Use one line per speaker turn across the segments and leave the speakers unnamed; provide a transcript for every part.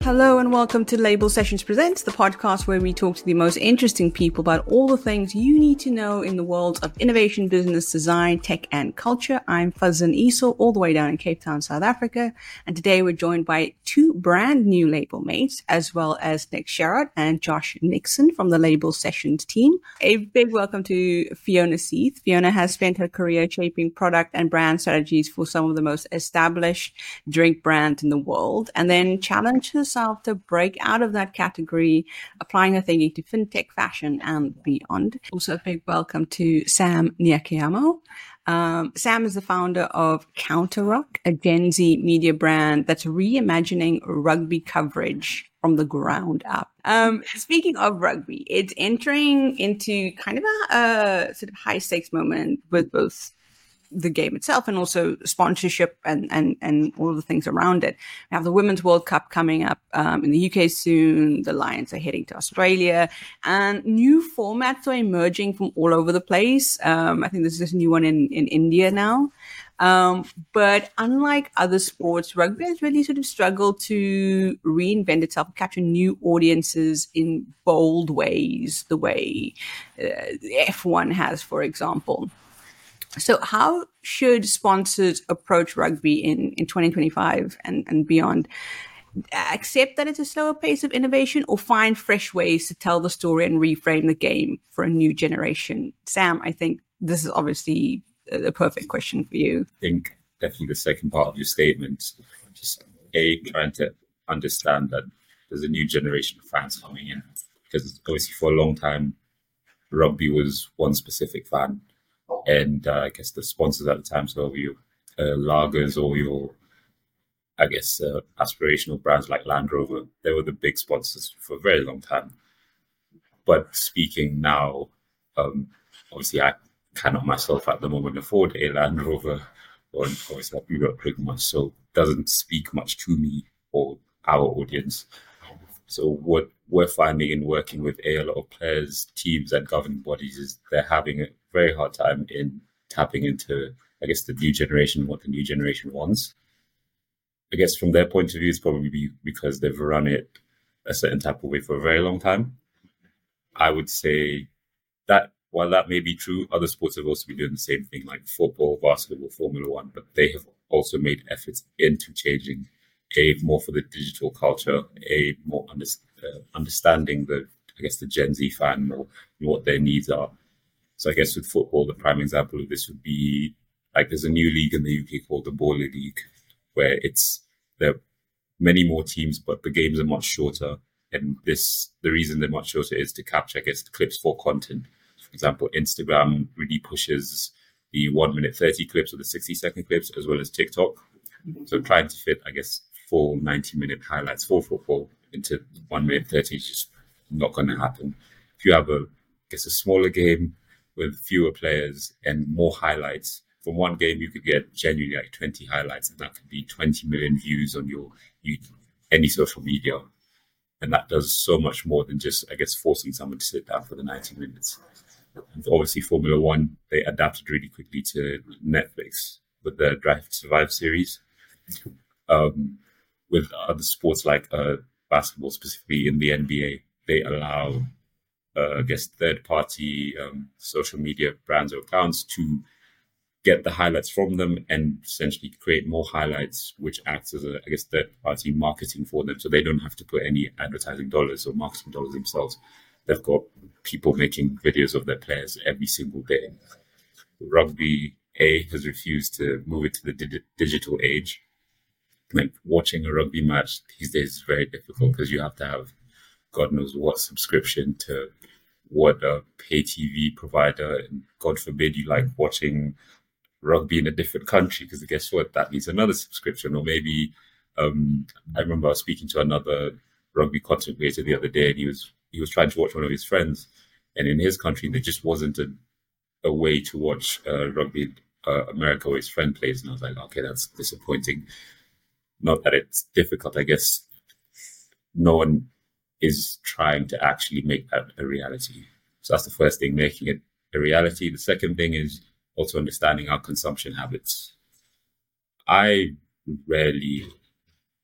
Hello and welcome to Label Sessions Presents, the podcast where we talk to the most interesting people about all the things you need to know in the world of innovation, business, design, tech, and culture. I'm Fazan Esau, all the way down in Cape Town, South Africa. And today we're joined by two brand new label mates, as well as Nick Sherrod and Josh Nixon from the Label Sessions team. A big welcome to Fiona Seith. Fiona has spent her career shaping product and brand strategies for some of the most established drink brands in the world, and then challenged herself to break out of that category, applying her thinking to fintech, fashion, and beyond. Also, a big welcome to Sam Nyakiyamo. Sam is the founder of CounterRuck, a Gen Z media brand that's reimagining rugby coverage from the ground up. Speaking of rugby, it's entering into kind of a sort of high stakes moment with both the game itself and also sponsorship and all of the things around it. We have the Women's World Cup coming up in the UK soon. The Lions are heading to Australia, and new formats are emerging from all over the place. I think there's this new one in India now. But unlike other sports, rugby has really sort of struggled to reinvent itself, capture new audiences in bold ways, the way F1 has, for example. So how should sponsors approach rugby in 2025 and beyond? Accept that it's a slower pace of innovation, or find fresh ways to tell the story and reframe the game for a new generation? Sam, I think this is obviously the perfect question for you.
I think definitely the second part of your statement, just trying to understand that there's a new generation of fans coming in, because obviously for a long time, rugby was one specific fan. And I guess the sponsors at the time, so your lagers or your, aspirational brands like Land Rover, they were the big sponsors for a very long time. But speaking now, obviously I cannot myself at the moment afford a Land Rover, or obviously I do not drink much, so it doesn't speak much to me or our audience. So what we're finding in working with a lot of players, teams, and governing bodies is they're having a very hard time in tapping into, the new generation, what the new generation wants. I guess from their point of view, it's probably because they've run it a certain type of way for a very long time. I would say that while that may be true, other sports have also been doing the same thing, like football, basketball, Formula One, but they have also made efforts into changing more for the digital culture, more understanding the Gen Z fan more, what their needs are. So I guess with football, the prime example of this would be there's a new league in the UK called the Baller League, where there are many more teams, but the games are much shorter. And the reason they're much shorter is to capture, the clips for content. For example, Instagram really pushes the 1 minute 30 clips or the 60-second clips, as well as TikTok. So trying to fit, full 90-minute highlights for football into 1 minute 30 is just not going to happen. If you have a smaller game with fewer players and more highlights, from one game you could get genuinely 20 highlights, and that could be 20 million views on any social media. And that does so much more than just, forcing someone to sit down for the 90 minutes. And obviously Formula One, they adapted really quickly to Netflix with the Drive to Survive series. With other sports like basketball, specifically in the NBA, they allow, third-party social media brands or accounts to get the highlights from them and essentially create more highlights, which acts as third-party marketing for them. So they don't have to put any advertising dollars or marketing dollars themselves. They've got people making videos of their players every single day. Rugby has refused to move it to the digital age. Watching a rugby match these days is very difficult because you have to have God knows what subscription to what a pay TV provider, and God forbid you like watching rugby in a different country, because guess what, that needs another subscription. Or maybe I remember I was speaking to another rugby content creator the other day, and he was trying to watch one of his friends, and in his country there just wasn't a way to watch rugby America where his friend plays, and I was like, okay, that's disappointing. Not that it's difficult, no one is trying to actually make that a reality. So that's the first thing, making it a reality. The second thing is also understanding our consumption habits. I rarely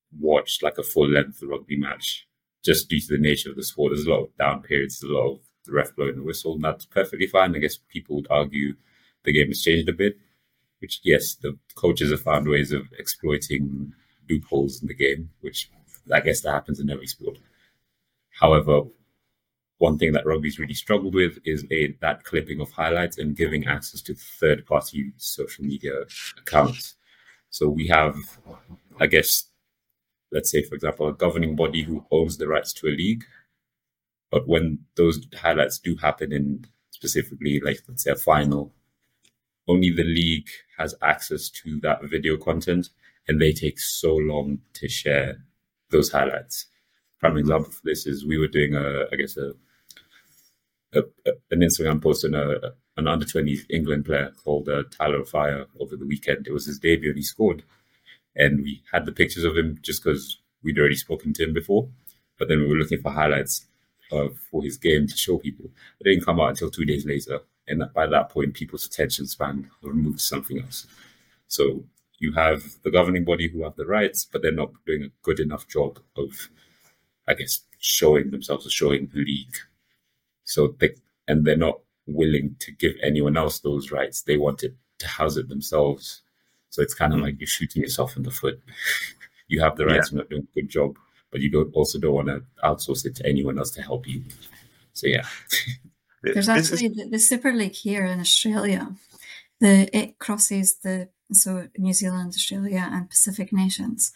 watch like a full length rugby match just due to the nature of the sport. There's a lot of down periods, there's a lot of the ref blowing the whistle, and that's perfectly fine. I guess people would argue the game has changed a bit, which, yes, the coaches have found ways of exploiting loopholes in the game, which I guess that happens in every sport. However, one thing that rugby's really struggled with is that clipping of highlights and giving access to third-party social media accounts. So we have, I guess, let's say, for example, a governing body who owns the rights to a league. But when those highlights do happen in specifically, like, let's say, a final, only the league has access to that video content, and they take so long to share those highlights. Prime example for this is we were doing an Instagram post on an under-20s England player called Tyler Fire over the weekend. It was his debut and he scored. And we had the pictures of him just because we'd already spoken to him before. But then we were looking for highlights for his game to show people. It didn't come out until 2 days later. And by that point, people's attention span moved to something else. So you have the governing body who have the rights, but they're not doing a good enough job of, I guess, showing themselves or showing the league. So they're not willing to give anyone else those rights. They want it to house it themselves. So it's kind of like you're shooting yourself in the foot. You have the rights, you're not doing a good job, but you don't want to outsource it to anyone else to help you. So yeah.
There's actually the Super League here in Australia. It crosses New Zealand, Australia, and Pacific nations.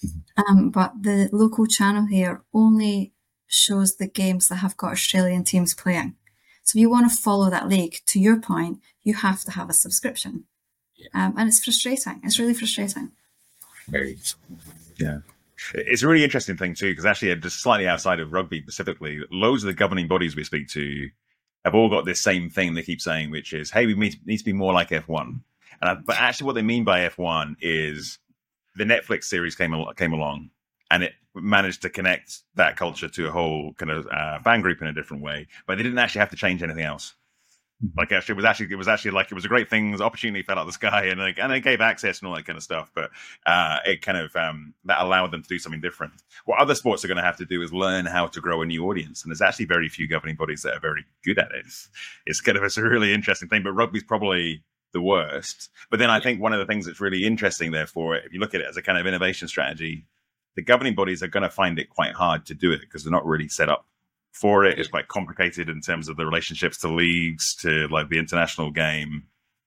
But the local channel here only shows the games that have got Australian teams playing. So if you want to follow that league, to your point, you have to have a subscription. And it's frustrating. It's really frustrating.
Very.
Yeah. It's a really interesting thing too, because actually just slightly outside of rugby specifically, loads of the governing bodies we speak to have all got this same thing they keep saying, which is, hey, we need to be more like F1. But actually what they mean by F1 is the Netflix series came along and it managed to connect that culture to a whole kind of fan group in a different way, but they didn't actually have to change anything else. Like actually, it was a great thing. The opportunity fell out of the sky, and it gave access and all that kind of stuff. But it kind of that allowed them to do something different. What other sports are going to have to do is learn how to grow a new audience, and there's actually very few governing bodies that are very good at it. It's a really interesting thing. But rugby's probably the worst. But then I think one of the things that's really interesting, therefore, if you look at it as a kind of innovation strategy, the governing bodies are going to find it quite hard to do it because they're not really set up for it. It's quite complicated in terms of the relationships to leagues, to like the international game.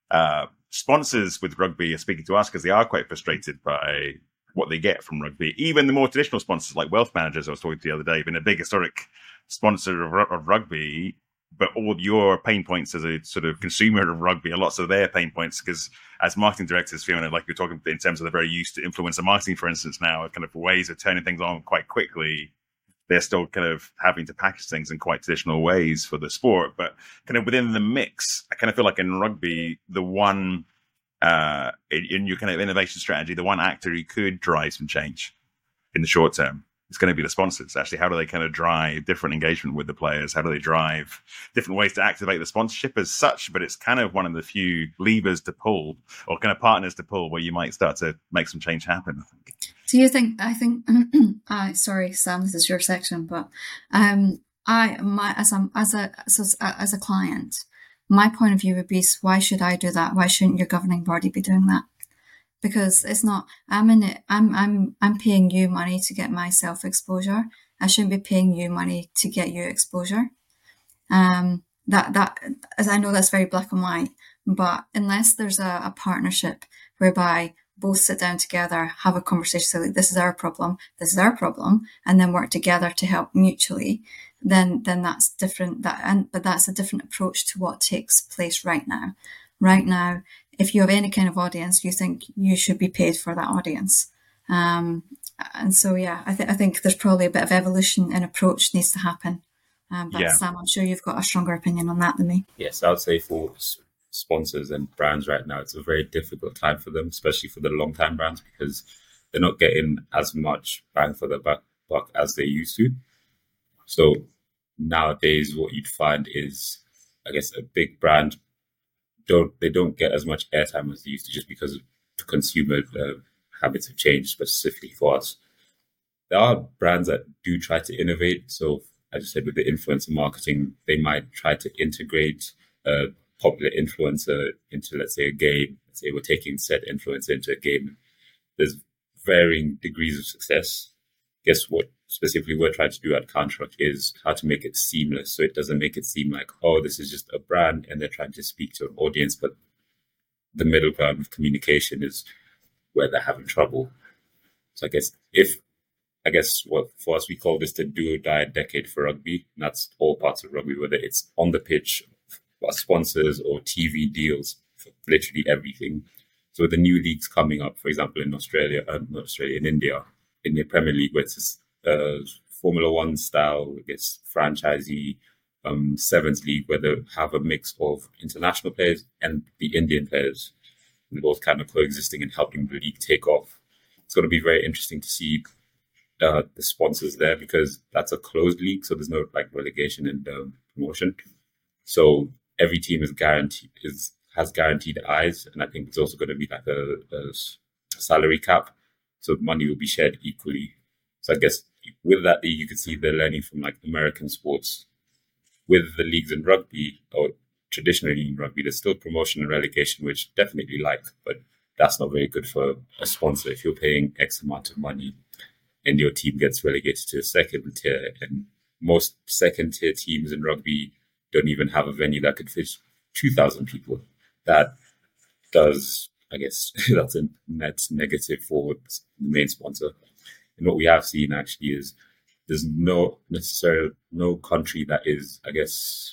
Sponsors with rugby are speaking to us because they are quite frustrated by what they get from rugby. Even the more traditional sponsors like Wealth Managers I was talking to the other day, been a big historic sponsor of rugby, but all your pain points as a sort of consumer of rugby are lots of their pain points because as marketing directors, Fiona, like you're talking in terms of they're very used to influencer marketing, for instance, now kind of ways of turning things on quite quickly. They're still kind of having to package things in quite traditional ways for the sport, but kind of within the mix, I kind of feel like in rugby, the one in your kind of innovation strategy, the one actor who could drive some change in the short term is going to be the sponsors. Actually, how do they kind of drive different engagement with the players? How do they drive different ways to activate the sponsorship as such? But it's kind of one of the few levers to pull or kind of partners to pull where you might start to make some change happen, I think.
Do you think? I think. Sorry, Sam. This is your section, but as a client, my point of view would be: why should I do that? Why shouldn't your governing body be doing that? Because it's not. I'm in it. I'm paying you money to get myself exposure. I shouldn't be paying you money to get you exposure. That as I know that's very black and white, but unless there's a partnership whereby both sit down together, have a conversation, say, like, this is our problem, and then work together to help mutually, then that's different. But that's a different approach to what takes place right now. Right now, if you have any kind of audience, you think you should be paid for that audience. And so, yeah, I think there's probably a bit of evolution in approach needs to happen. But Sam, I'm sure you've got a stronger opinion on that than me.
Yes, I would say for sponsors and brands right now, it's a very difficult time for them, especially for the long-time brands, because they're not getting as much bang for the buck as they used to. So nowadays, what you'd find is, I guess, a big brand don't get as much airtime as they used to, just because the consumer habits have changed specifically for us. there are brands that do try to innovate. So as I said, with the influencer marketing, they might try to integrate a popular influencer into, let's say, a game. Let's say we're taking said influencer into a game. There's varying degrees of success. Guess what specifically we're trying to do at Counterrock is how to make it seamless, so it doesn't make it seem like, oh, this is just a brand and they're trying to speak to an audience, but the middle ground of communication is where they're having trouble. So I guess what for us, we call this the do or die decade for rugby. And that's all parts of rugby, whether it's on the pitch, sponsors or TV deals, for literally everything. So with the new leagues coming up, for example, in in India, in the Premier League, where it's Formula One style, it's franchisee, Sevens League, where they have a mix of international players and the Indian players, and both kind of coexisting and helping the league take off. It's going to be very interesting to see the sponsors there, because that's a closed league, so there's no like relegation and promotion. So every team has guaranteed eyes, and I think it's also going to be like a salary cap, so money will be shared equally. So I guess with that, you can see they're learning from like American sports. With the leagues in rugby, or traditionally in rugby, there's still promotion and relegation, which definitely like, but that's not very good for a sponsor. If you're paying X amount of money and your team gets relegated to a second tier, and most second tier teams in rugby don't even have a venue that could fit 2,000 people. That does, I guess, that's a net negative for the main sponsor. And what we have seen actually is there's no country that is, I guess,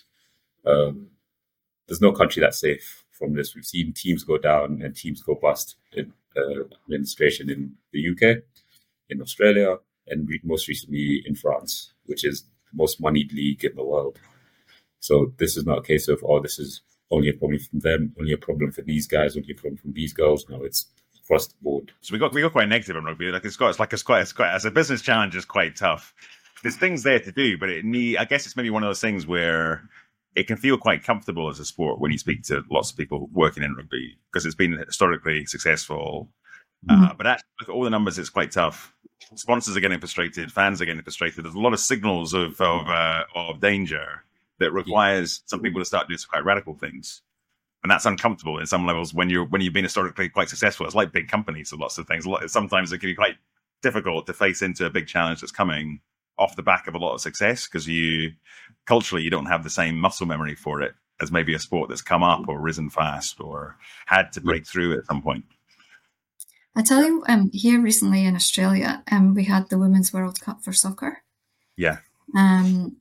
there's no country that's safe from this. We've seen teams go down and teams go bust in administration in the UK, in Australia, and most recently in France, which is the most moneyed league in the world. So this is not a case of, oh, this is only a problem from them, only a problem for these guys, only a problem from these girls. No, it's across the board.
So we got quite negative on rugby. Like it's quite as a business challenge, it's quite tough. There's things there to do, but I guess it's maybe one of those things where it can feel quite comfortable as a sport when you speak to lots of people working in rugby, because it's been historically successful. But actually, look at all the numbers, it's quite tough. Sponsors are getting frustrated, fans are getting frustrated. There's a lot of signals of danger that requires some people to start doing some quite radical things. And that's uncomfortable in some levels when you've been historically quite successful. It's like big companies and lots of things. Sometimes it can be quite difficult to face into a big challenge that's coming off the back of a lot of success, because culturally you don't have the same muscle memory for it as maybe a sport that's come up or risen fast or had to break through at some point.
I tell you, here recently in Australia, we had the Women's World Cup for soccer.
Yeah.
And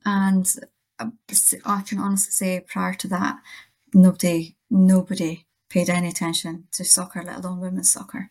I can honestly say prior to that, nobody paid any attention to soccer, let alone women's soccer.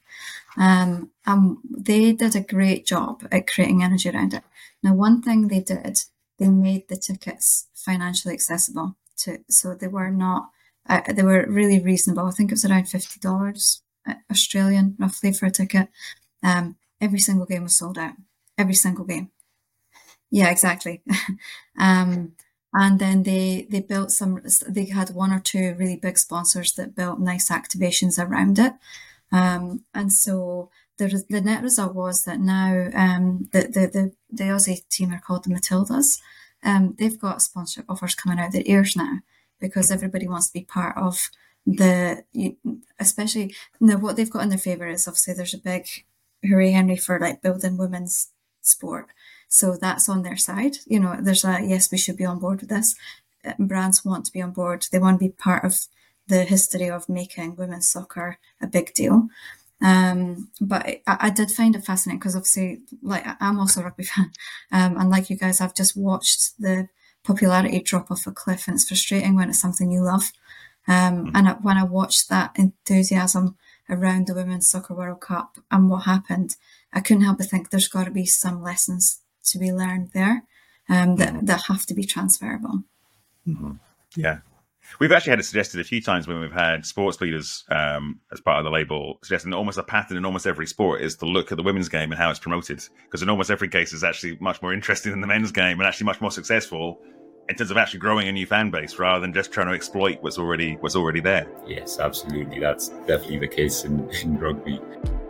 They did a great job at creating energy around it. Now, one thing they did, they made the tickets financially accessible so they were not, they were really reasonable. I think it was around $50 Australian roughly for a ticket. Every single game was sold out. Every single game. Yeah, exactly. And then they built they had one or two really big sponsors that built nice activations around it. And so the net result was that now the Aussie team are called the Matildas. They've got sponsorship offers coming out their ears now, because everybody wants to be part of especially now what they've got in their favour is obviously there's a big hooray Henry for like building women's sport. So that's on their side. You know, there's yes, we should be on board with this. Brands want to be on board. They want to be part of the history of making women's soccer a big deal. But I did find it fascinating because obviously, like, I'm also a rugby fan. And like you guys, I've just watched the popularity drop off a cliff, and it's frustrating when it's something you love. And when I watched that enthusiasm around the Women's Soccer World Cup and what happened, I couldn't help but think there's got to be some lessons to be learned there that have to be transferable.
Mm-hmm. Yeah. We've actually had it suggested a few times when we've had sports leaders as part of the label, suggesting almost a pattern in almost every sport is to look at the women's game and how it's promoted. Because in almost every case, it's actually much more interesting than the men's game and actually much more successful in terms of actually growing a new fan base rather than just trying to exploit what's already there.
Yes, absolutely. That's definitely the case in rugby.